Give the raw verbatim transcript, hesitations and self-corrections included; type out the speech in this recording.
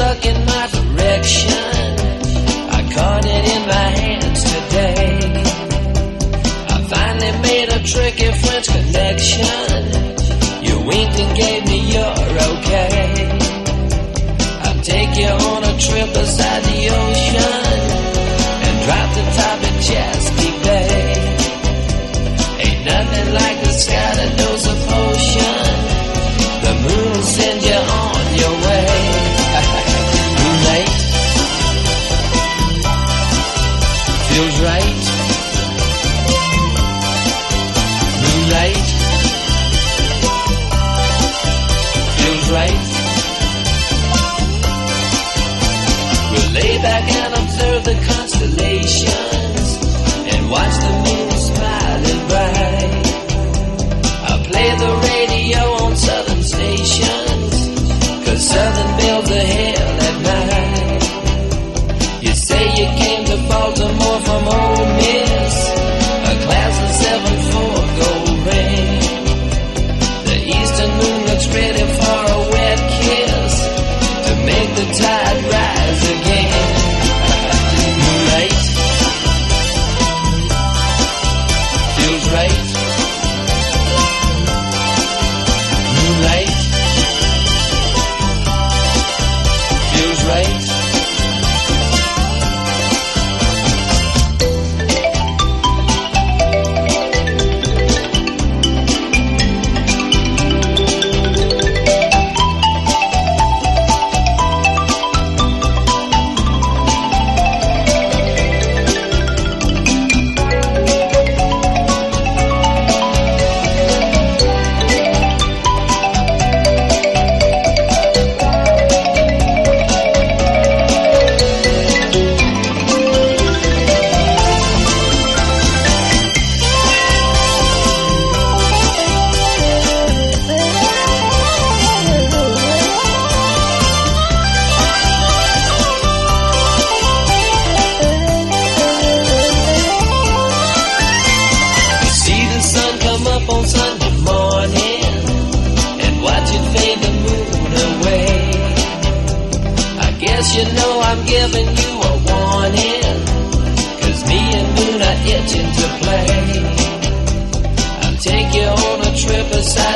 luck in my direction. I caught it in my hands today. I finally made a tricky French connection. You winked and gave me your okay. I'll take you on a trip beside the ocean and drop the top at Chesapeake Bay. Ain't nothing like the sky that knows a potion. The moon will send you on your way. Moonlight feels right. Moonlight feels right. We'll lay back and observe the constellations and watch the moon smiling bright. I'll play the radio on southern stations, 'cause southern bells are hell at night. You say you came to Baltimore from Ole Miss, a class of seven four gold ring. The eastern moon looks ready for a wet kiss to make the tide rise again. Moonlight feels right. Moonlight feels right. You know I'm giving you a warning, 'cause me and Moon are itching to play. I'll take you on a trip aside